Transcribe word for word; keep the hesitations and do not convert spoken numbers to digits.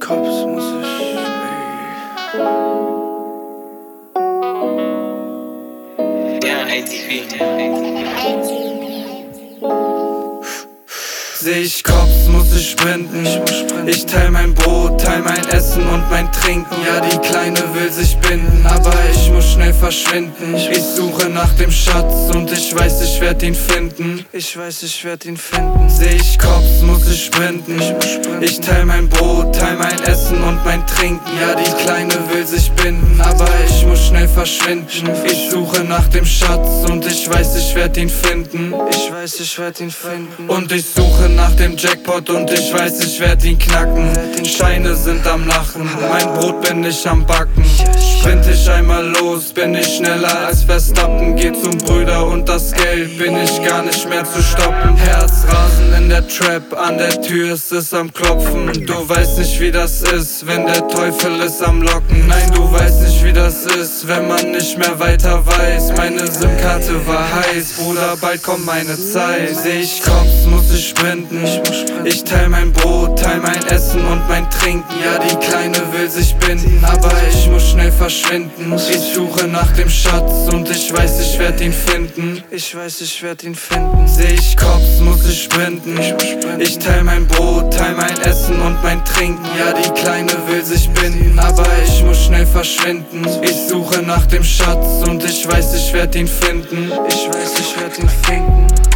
Cops muss ich, ey. Der A T V. Seh ich Cops, muss ich sprinten. Ich teil mein Brot, teil mein Essen und mein Trinken. Ja, die Kleine will sich binden, aber ich muss schnell verschwinden. Ich suche nach dem Schatz und ich weiß, ich werd ihn finden. Ich weiß, ich werd ihn finden. Seh ich Cops, muss ich sprinten. Ich teil mein Brot, teil mein Essen und mein Trinken. Ja, die Kleine will sich binden, aber ich muss schnell verschwinden. Ich suche nach dem Schatz und ich weiß, ich werd ihn finden. Ich weiß, ich werd ihn finden. Und ich suche nach dem Jackpot und ich weiß, ich werd ihn knacken. Die Scheine sind am Lachen, mein Brot bin ich am Backen. Sprint ich einmal los, bin ich schneller als Verstappen. Geh zum Brüder und das Geld bin ich gar nicht mehr zu stoppen. Herzrasen in der Trap, an der Tür ist es am Klopfen. Du weißt nicht, wie das ist, wenn der Teufel ist am Locken. Nein, du weißt nicht, wie das ist, wenn man nicht mehr weiter weiß. Meine SIM-Karte war heiß, Bruder, bald kommt meine Zeit. Seh ich Cops, muss ich sprinten. Ich teil mein Brot, teil mein Essen und mein Trinken. Ja, die Kleine will sich binden, aber ich muss schnell verschwinden. Ich suche nach dem Schatz und ich weiß, ich werd ihn finden. Ich weiß, ich werd ihn finden. Seh ich Cops, muss ich sprinten. Ich teil mein Brot, teil mein Essen und mein Trinken. Ja, die Kleine will sich binden, aber ich muss schnell verschwinden. Ich suche nach dem Schatz und ich weiß, ich werd ihn finden. Ich weiß, ich werd ihn finden.